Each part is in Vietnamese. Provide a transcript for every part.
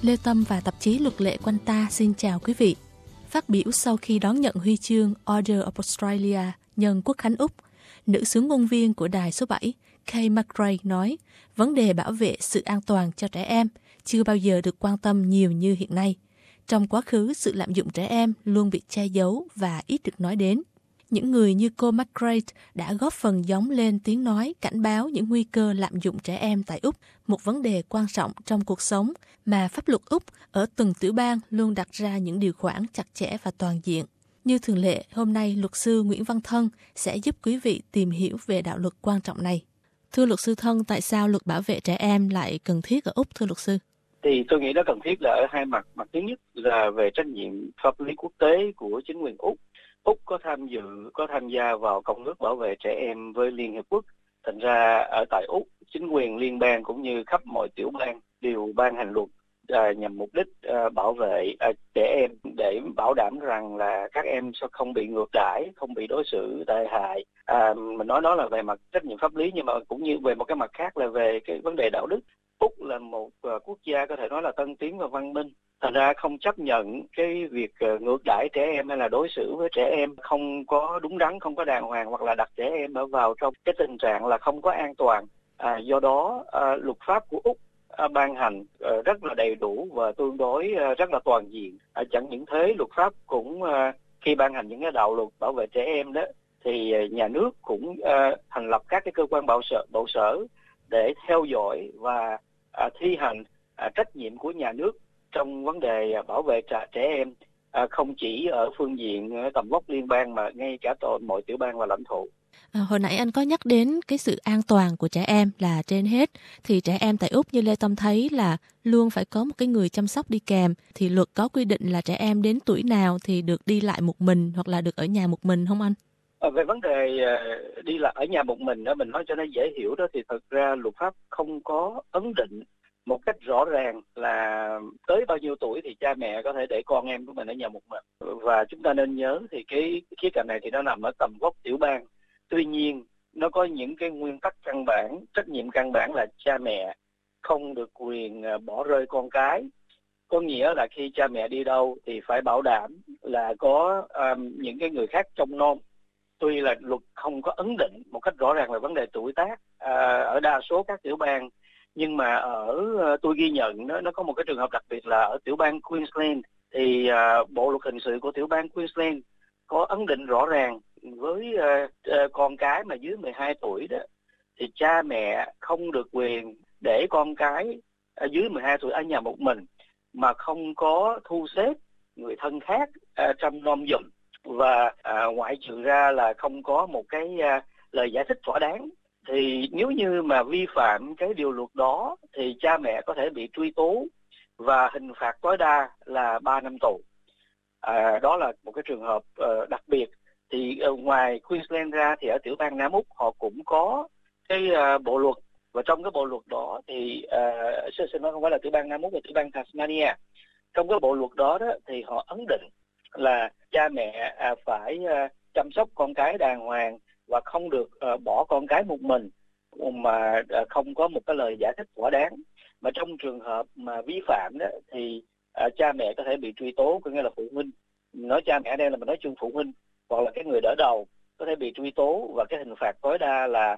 Lê Tâm và tạp chí Luật lệ Quanta xin chào quý vị. Phát biểu sau khi đón nhận huy chương Order of Australia nhân Quốc khánh Úc, nữ xướng ngôn viên của đài số 7 Kay McRae nói vấn đề bảo vệ sự an toàn cho trẻ em chưa bao giờ được quan tâm nhiều như hiện nay. Trong quá khứ, sự lạm dụng trẻ em luôn bị che giấu và ít được nói đến. Những người như cô McRae đã góp phần gióng lên tiếng nói cảnh báo những nguy cơ lạm dụng trẻ em tại Úc, một vấn đề quan trọng trong cuộc sống mà pháp luật Úc ở từng tiểu bang luôn đặt ra những điều khoản chặt chẽ và toàn diện. Như thường lệ, hôm nay luật sư Nguyễn Văn Thân sẽ giúp quý vị tìm hiểu về đạo luật quan trọng này. Thưa luật sư Thân, tại sao luật bảo vệ trẻ em lại cần thiết ở Úc, thưa luật sư? Thì tôi nghĩ nó cần thiết là ở hai mặt. Mặt thứ nhất là về trách nhiệm pháp lý quốc tế của chính quyền Úc. Úc có tham gia vào Công ước Bảo vệ Trẻ Em với Liên Hiệp Quốc. Thành ra ở tại Úc, chính quyền liên bang cũng như khắp mọi tiểu bang đều ban hành luật nhằm mục đích bảo vệ trẻ em để bảo đảm rằng là các em sẽ không bị ngược đãi, không bị đối xử tệ hại. Mình nói đó là về mặt trách nhiệm pháp lý, nhưng mà cũng như về một cái mặt khác là về cái vấn đề đạo đức. Úc là một quốc gia có thể nói là tân tiến và văn minh. Thành ra không chấp nhận cái việc ngược đãi trẻ em hay là đối xử với trẻ em không có đúng đắn, không có đàng hoàng, hoặc là đặt trẻ em ở vào trong cái tình trạng là không có an toàn. Do đó luật pháp của Úc ban hành rất là đầy đủ và tương đối rất là toàn diện. Chẳng những thế, luật pháp cũng khi ban hành những cái đạo luật bảo vệ trẻ em đó thì nhà nước cũng thành lập các cái cơ quan bảo sở để theo dõi và thi hành trách nhiệm của nhà nước trong vấn đề bảo vệ trẻ em, không chỉ ở phương diện tầm vóc liên bang mà ngay cả mọi tiểu bang và lãnh thổ. Hồi nãy anh có nhắc đến cái sự an toàn của trẻ em là trên hết, thì trẻ em tại Úc như Lê Tâm thấy là luôn phải có một cái người chăm sóc đi kèm. Thì luật có quy định là trẻ em đến tuổi nào thì được đi lại một mình hoặc là được ở nhà một mình không anh? Về vấn đề đi lại ở nhà một mình đó, mình nói cho nó dễ hiểu đó, thì thật ra luật pháp không có ấn định một cách rõ ràng là tới bao nhiêu tuổi thì cha mẹ có thể để con em của mình ở nhà một mình. Và chúng ta nên nhớ thì cái khía cạnh này thì nó nằm ở tầm vóc tiểu bang. Tuy nhiên, nó có những cái nguyên tắc căn bản, trách nhiệm căn bản là cha mẹ không được quyền bỏ rơi con cái. Có nghĩa là khi cha mẹ đi đâu thì phải bảo đảm là có những cái người khác trông nom. Tuy là luật không có ấn định một cách rõ ràng về vấn đề tuổi tác ở đa số các tiểu bang, nhưng mà tôi ghi nhận nó có một cái trường hợp đặc biệt là ở tiểu bang Queensland thì bộ luật hình sự của tiểu bang Queensland có ấn định rõ ràng với con cái mà dưới 12 tuổi đó thì cha mẹ không được quyền để con cái dưới 12 tuổi ở nhà một mình mà không có thu xếp người thân khác trông nom giùm, và ngoại trừ ra là không có một cái lời giải thích thỏa đáng. Thì nếu như mà vi phạm cái điều luật đó thì cha mẹ có thể bị truy tố và hình phạt tối đa là 3 năm tù. Đó là một cái trường hợp đặc biệt. Thì ngoài Queensland ra thì ở tiểu bang Nam Úc họ cũng có cái bộ luật, và trong cái bộ luật đó thì xin nói không phải là tiểu bang Nam Úc mà tiểu bang Tasmania. Trong cái bộ luật đó thì họ ấn định là cha mẹ phải chăm sóc con cái đàng hoàng và không được bỏ con cái một mình mà không có một cái lời giải thích thỏa đáng. Mà trong trường hợp mà vi phạm đó thì cha mẹ có thể bị truy tố, có nghĩa là phụ huynh, nói cha mẹ ở đây là mình nói chung phụ huynh hoặc là cái người đỡ đầu có thể bị truy tố, và cái hình phạt tối đa là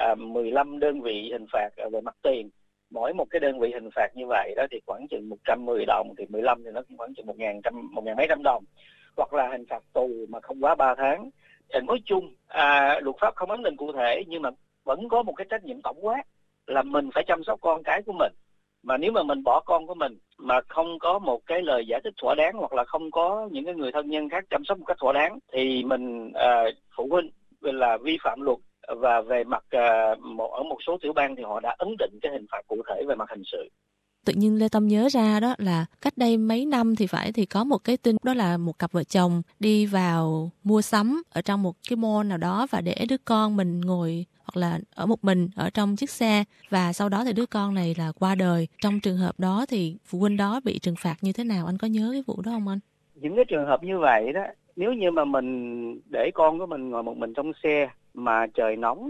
15 đơn vị hình phạt về mặt tiền. Mỗi một cái đơn vị hình phạt như vậy đó thì khoảng chừng 110 đồng, thì 15 thì nó khoảng chừng 1.000 mấy trăm đồng, hoặc là hình phạt tù mà không quá 3 tháng. Nói chung luật pháp không ấn định cụ thể, nhưng mà vẫn có một cái trách nhiệm tổng quát là mình phải chăm sóc con cái của mình. Mà nếu mà mình bỏ con của mình mà không có một cái lời giải thích thỏa đáng, hoặc là không có những cái người thân nhân khác chăm sóc một cách thỏa đáng, thì mình phụ huynh là vi phạm luật. Và về mặt ở một số tiểu bang thì họ đã ấn định cái hình phạt cụ thể về mặt hình sự. Tự nhiên Lê Tâm nhớ ra đó là cách đây mấy năm thì có một cái tin, đó là một cặp vợ chồng đi vào mua sắm ở trong một cái mall nào đó và để đứa con mình ngồi hoặc là ở một mình ở trong chiếc xe, và sau đó thì đứa con này là qua đời. Trong trường hợp đó thì phụ huynh đó bị trừng phạt như thế nào? Anh có nhớ cái vụ đó không anh? Những cái trường hợp như vậy đó, nếu như mà mình để con của mình ngồi một mình trong xe mà trời nóng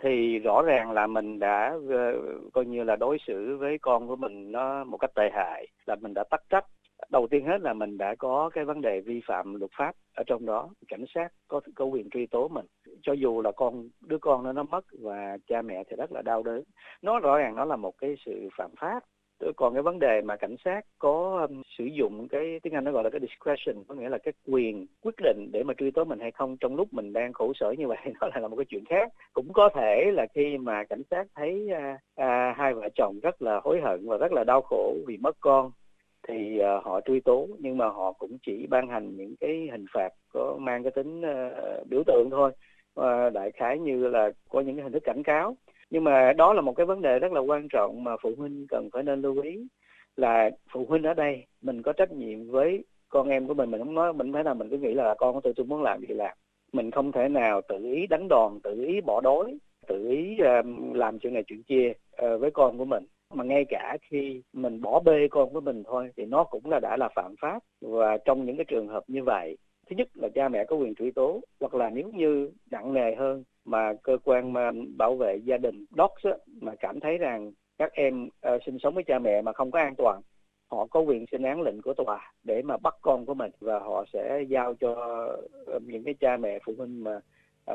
thì rõ ràng là mình đã coi như là đối xử với con của mình nó một cách tệ hại, là mình đã tắc trách. Đầu tiên hết là mình đã có cái vấn đề vi phạm luật pháp ở trong đó. Cảnh sát có quyền truy tố mình, cho dù là đứa con nó mất và cha mẹ thì rất là đau đớn. Nó rõ ràng nó là một cái sự phạm pháp. Còn cái vấn đề mà cảnh sát có sử dụng cái tiếng Anh nó gọi là cái discretion, có nghĩa là cái quyền quyết định để mà truy tố mình hay không trong lúc mình đang khổ sở như vậy, nó lại là một cái chuyện khác. Cũng có thể là khi mà cảnh sát thấy hai vợ chồng rất là hối hận và rất là đau khổ vì mất con thì họ truy tố, nhưng mà họ cũng chỉ ban hành những cái hình phạt có mang cái tính biểu tượng thôi, đại khái như là có những cái hình thức cảnh cáo. Nhưng mà đó là một cái vấn đề rất là quan trọng mà phụ huynh cần phải nên lưu ý, là phụ huynh ở đây mình có trách nhiệm với con em của mình không nói mình phải là mình cứ nghĩ là con của tôi muốn làm gì làm. Mình không thể nào tự ý đánh đòn, tự ý bỏ đói, tự ý làm chuyện này chuyện kia với con của mình. Mà ngay cả khi mình bỏ bê con của mình thôi thì nó cũng đã là phạm pháp. Và trong những cái trường hợp như vậy, thứ nhất là cha mẹ có quyền truy tố, hoặc là nếu như nặng nề hơn mà cơ quan bảo vệ gia đình DOCS mà cảm thấy rằng các em sinh sống với cha mẹ mà không có an toàn, họ có quyền xin án lệnh của tòa để mà bắt con của mình, và họ sẽ giao cho những cái cha mẹ phụ huynh mà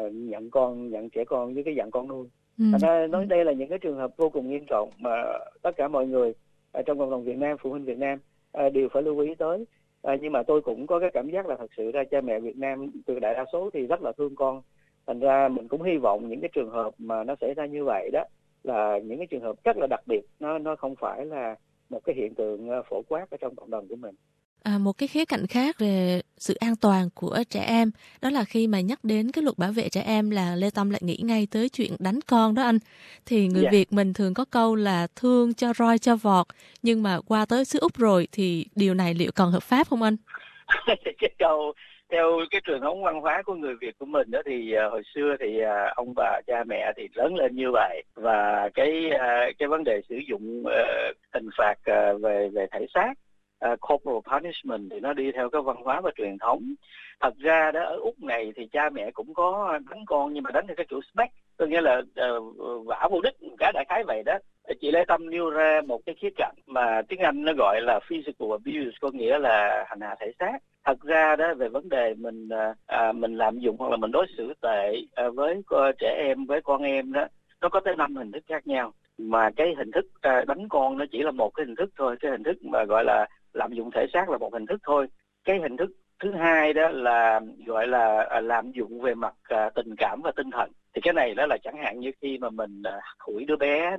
nhận trẻ con với cái dạng con nuôi. Nói đây là những cái trường hợp vô cùng nghiêm trọng mà tất cả mọi người trong cộng đồng Việt Nam, phụ huynh Việt Nam đều phải lưu ý tới. Nhưng mà tôi cũng có cái cảm giác là thật sự ra cha mẹ Việt Nam từ đại đa số thì rất là thương con. Thành ra mình cũng hy vọng những cái trường hợp mà nó xảy ra như vậy đó là những cái trường hợp rất là đặc biệt, nó không phải là một cái hiện tượng phổ quát ở trong cộng đồng của mình. Một cái khía cạnh khác về sự an toàn của trẻ em, đó là khi mà nhắc đến cái luật bảo vệ trẻ em là Lê Tâm lại nghĩ ngay tới chuyện đánh con đó anh. Thì người Việt mình thường có câu là thương cho roi cho vọt, nhưng mà qua tới xứ Úc rồi thì điều này liệu còn hợp pháp không anh? Cái câu theo cái truyền thống văn hóa của người Việt của mình đó thì hồi xưa thì ông bà cha mẹ thì lớn lên như vậy, và cái vấn đề sử dụng hình phạt về thể xác, corporal punishment thì nó đi theo cái văn hóa và truyền thống. Thật ra đó ở Úc này thì cha mẹ cũng có đánh con, nhưng mà đánh theo cái kiểu smack, có nghĩa là vả vô đích, cái đại khái vậy đó. Chị Lê Tâm nêu ra một cái khía cạnh mà tiếng Anh nó gọi là physical abuse, có nghĩa là hành hạ thể xác. Thật ra đó về vấn đề mình lạm dụng hoặc là mình đối xử tệ với trẻ em, với con em đó, nó có tới 5 hình thức khác nhau, mà cái hình thức đánh con nó chỉ là một cái hình thức thôi. Cái hình thức mà gọi là lạm dụng thể xác là một hình thức thôi. Cái hình thức thứ hai đó là gọi là lạm dụng về mặt tình cảm và tinh thần. Thì cái này đó là chẳng hạn như khi mà mình hủi đứa bé,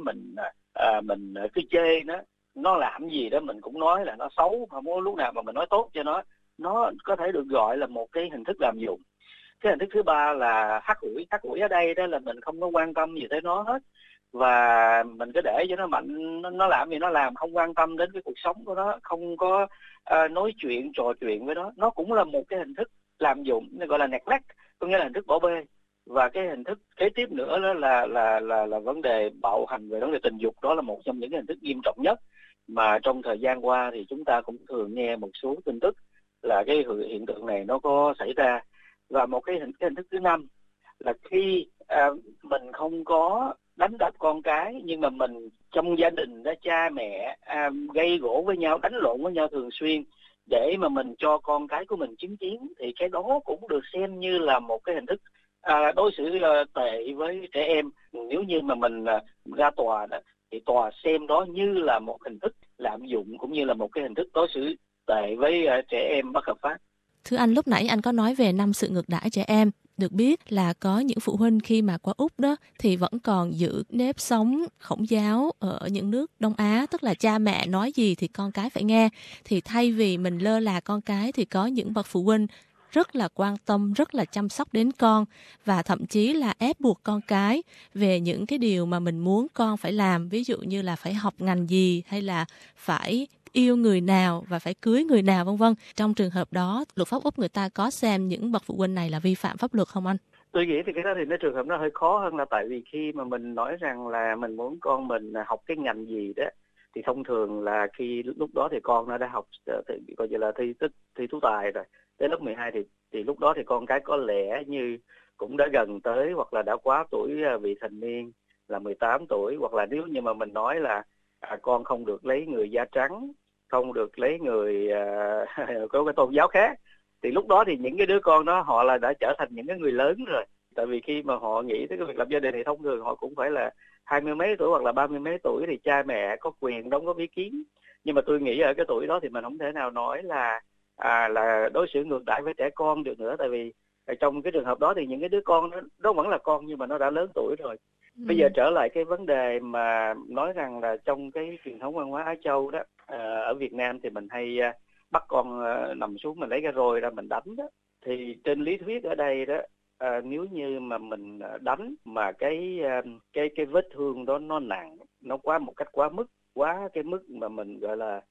mình cứ chê nó làm gì đó mình cũng nói là nó xấu, không có lúc nào mà mình nói tốt cho nó có thể được gọi là một cái hình thức lạm dụng. Cái hình thức thứ ba là hắt hủi ở đây đó là mình không có quan tâm gì tới nó hết, và mình cứ để cho nó mạnh, nó làm gì nó làm, không quan tâm đến cái cuộc sống của nó, không có nói chuyện trò chuyện với nó cũng là một cái hình thức lạm dụng, nó gọi là neglect, có nghĩa là hình thức bỏ bê. Và cái hình thức kế tiếp nữa đó là vấn đề bạo hành về vấn đề tình dục. Đó là một trong những cái hình thức nghiêm trọng nhất mà trong thời gian qua thì chúng ta cũng thường nghe một số tin tức là cái hiện tượng này nó có xảy ra. Và một cái hình thức thứ năm là khi mình không có đánh đập con cái, nhưng mà mình trong gia đình đó, cha mẹ gây gổ với nhau, đánh lộn với nhau thường xuyên để mà mình cho con cái của mình chứng kiến, thì cái đó cũng được xem như là một cái hình thức đối xử tệ với trẻ em. Nếu như mà mình ra tòa đó, thì tòa xem đó như là một hình thức lạm dụng, cũng như là một cái hình thức đối xử tệ với trẻ em bất hợp pháp. Thưa anh, lúc nãy anh có nói về 5 sự ngược đãi trẻ em. Được biết là có những phụ huynh khi mà qua Úc đó thì vẫn còn giữ nếp sống khổng giáo ở những nước Đông Á, tức là cha mẹ nói gì thì con cái phải nghe. Thì thay vì mình lơ là con cái thì có những bậc phụ huynh rất là quan tâm, rất là chăm sóc đến con, và thậm chí là ép buộc con cái về những cái điều mà mình muốn con phải làm, ví dụ như là phải học ngành gì, hay là phải yêu người nào và phải cưới người nào, vân vân. Trong trường hợp đó, luật pháp Úc người ta có xem những bậc phụ huynh này là vi phạm pháp luật không anh? Tôi nghĩ thì cái đó thì cái trường hợp nó hơi khó hơn, là tại vì khi mà mình nói rằng là mình muốn con mình học cái ngành gì đó, thì thông thường là khi lúc đó thì con nó đã học coi như là thi tú tài rồi, tới lớp 12 thì lúc đó thì con cái có lẽ như cũng đã gần tới hoặc là đã quá tuổi vị thành niên là 18 tuổi, hoặc là nếu như mà mình nói là con không được lấy người da trắng, không được lấy người có cái tôn giáo khác, thì lúc đó thì những cái đứa con đó họ là đã trở thành những cái người lớn rồi. Tại vì khi mà họ nghĩ tới cái việc lập gia đình thì thông thường họ cũng phải là 20 mấy tuổi hoặc là 30 mấy tuổi thì cha mẹ có quyền đóng góp ý kiến. Nhưng mà tôi nghĩ ở cái tuổi đó thì mình không thể nào nói là đối xử ngược đãi với trẻ con được nữa. Tại vì trong cái trường hợp đó thì những cái đứa con đó vẫn là con nhưng mà nó đã lớn tuổi rồi. Bây giờ trở lại cái vấn đề mà nói rằng là trong cái truyền thống văn hóa Á Châu đó, ở Việt Nam thì mình hay bắt con nằm xuống mình lấy cái roi ra mình đánh đó. Thì trên lý thuyết ở đây đó, nếu như mà mình đánh mà cái vết thương đó nó nặng, nó quá một cách quá mức, quá cái mức mà mình gọi là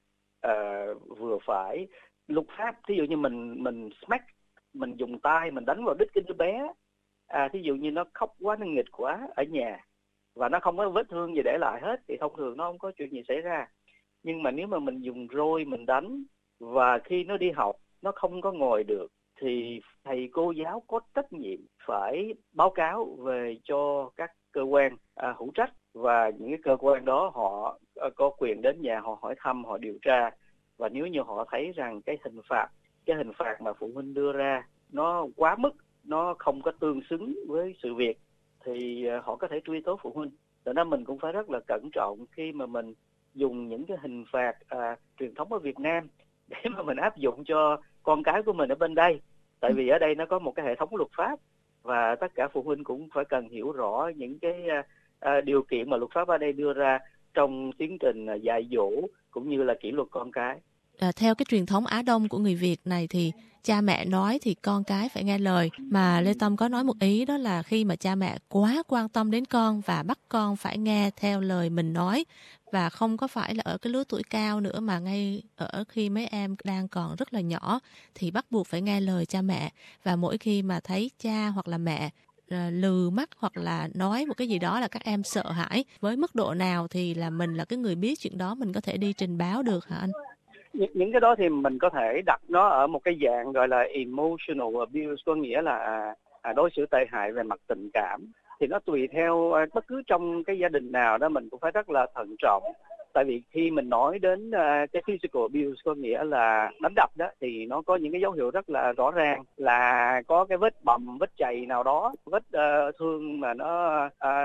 vừa phải. Luật pháp thí dụ như mình smack, mình dùng tay mình đánh vào đít cái đứa bé, thí dụ như nó khóc quá, nó nghịch quá ở nhà và nó không có vết thương gì để lại hết thì thông thường nó không có chuyện gì xảy ra. Nhưng mà nếu mà mình dùng roi mình đánh và khi nó đi học nó không có ngồi được thì thầy cô giáo có trách nhiệm phải báo cáo về cho các cơ quan hữu trách, và những cái cơ quan đó họ có quyền đến nhà họ hỏi thăm, họ điều tra. Và nếu như họ thấy rằng cái hình phạt mà phụ huynh đưa ra nó quá mức, nó không có tương xứng với sự việc thì họ có thể truy tố phụ huynh. Cho nên mình cũng phải rất là cẩn trọng khi mà mình dùng những cái hình phạt truyền thống ở Việt Nam để mà mình áp dụng cho con cái của mình ở bên đây. Tại vì ở đây nó có một cái hệ thống luật pháp và tất cả phụ huynh cũng phải cần hiểu rõ những cái điều kiện mà luật pháp ở đây đưa ra trong tiến trình dạy dỗ cũng như là kỷ luật con cái. Theo cái truyền thống Á Đông của người Việt này thì cha mẹ nói thì con cái phải nghe lời. Mà Lê Tâm có nói một ý đó là khi mà cha mẹ quá quan tâm đến con và bắt con phải nghe theo lời mình nói, và không có phải là ở cái lứa tuổi cao nữa mà ngay ở khi mấy em đang còn rất là nhỏ thì bắt buộc phải nghe lời cha mẹ. Và mỗi khi mà thấy cha hoặc là mẹ lừ mắt hoặc là nói một cái gì đó là các em sợ hãi, với mức độ nào thì là mình là cái người biết chuyện đó mình có thể đi trình báo được hả anh? Những cái đó thì mình có thể đặt nó ở một cái dạng gọi là emotional abuse, có nghĩa là đối xử tệ hại về mặt tình cảm. Thì nó tùy theo bất cứ trong cái gia đình nào đó mình cũng phải rất là thận trọng. Tại vì khi mình nói đến cái physical abuse, có nghĩa là đánh đập đó, thì nó có những cái dấu hiệu rất là rõ ràng là có cái vết bầm, vết chày nào đó, vết thương mà nó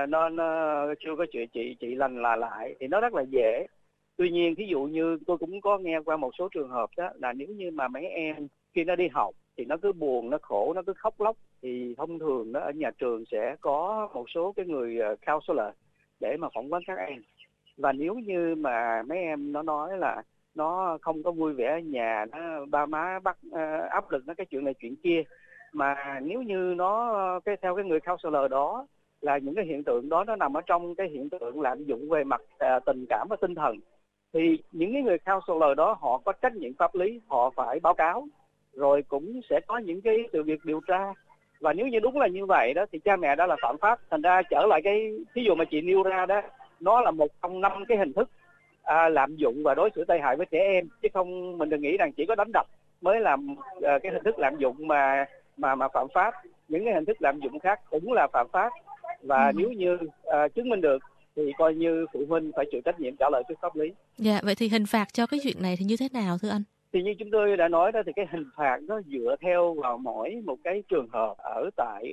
chưa có trị lành lại thì nó rất là dễ. Tuy nhiên, ví dụ như tôi cũng có nghe qua một số trường hợp đó là nếu như mà mấy em khi nó đi học thì nó cứ buồn, nó khổ, nó cứ khóc lóc thì thông thường đó ở nhà trường sẽ có một số cái người counselor để mà phỏng vấn các em. Và nếu như mà mấy em nó nói là nó không có vui vẻ ở nhà, nó ba má bắt áp lực nó cái chuyện này chuyện kia, mà nếu như nó theo cái người counselor đó là những cái hiện tượng đó nó nằm ở trong cái hiện tượng lạm dụng về mặt tình cảm và tinh thần, thì những cái người counselor đó họ có trách nhiệm pháp lý, họ phải báo cáo, rồi cũng sẽ có những cái sự việc điều tra. Và nếu như đúng là như vậy đó thì cha mẹ đã là phạm pháp. Thành ra trở lại cái ví dụ mà chị nêu ra đó, nó là một trong 5 cái hình thức lạm dụng và đối xử tệ hại với trẻ em, chứ không mình đừng nghĩ rằng chỉ có đánh đập mới là cái hình thức lạm dụng mà phạm pháp. Những cái hình thức lạm dụng khác cũng là phạm pháp, và nếu như chứng minh được thì coi như phụ huynh phải chịu trách nhiệm trả lời trước pháp lý. Dạ, vậy thì hình phạt cho cái chuyện này thì như thế nào thưa anh? Thì như chúng tôi đã nói đó, thì cái hình phạt nó dựa theo vào mỗi một cái trường hợp. Ở tại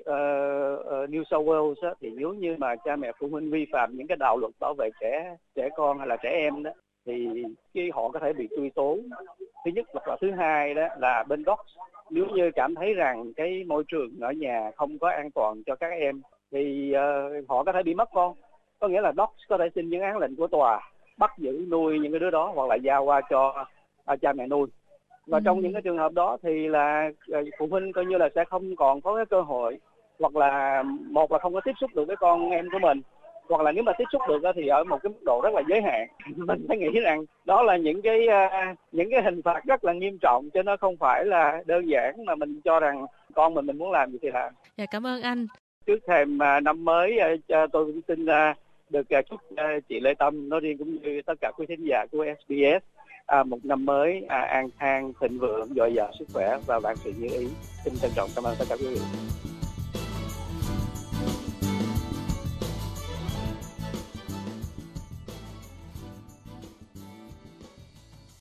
New South Wales đó, thì nếu như mà cha mẹ phụ huynh vi phạm những cái đạo luật bảo vệ trẻ con hay là trẻ em đó thì họ có thể bị truy tố. Thứ nhất, và thứ hai đó là bên Docs, nếu như cảm thấy rằng cái môi trường ở nhà không có an toàn cho các em thì họ có thể bị mất con. Có nghĩa là Docs có thể xin những án lệnh của tòa bắt giữ nuôi những cái đứa đó hoặc là giao qua cho cha mẹ nuôi. Và trong những cái trường hợp đó thì là phụ huynh coi như là sẽ không còn có cái cơ hội, hoặc là một là không có tiếp xúc được với con em của mình, hoặc là nếu mà tiếp xúc được thì ở một cái mức độ rất là giới hạn. Mình phải nghĩ rằng đó là những cái hình phạt rất là nghiêm trọng, chứ nó không phải là đơn giản mà mình cho rằng con mình muốn làm gì thì làm. Dạ, cảm ơn anh. Trước thềm năm mới, tôi cũng xin được chúc chị Lê Tâm nói riêng cũng như tất cả quý thính giả của SBS một năm mới an khang, thịnh vượng, dồi dào sức khỏe và vạn sự như ý. Xin trân trọng cảm ơn tất cả quý vị.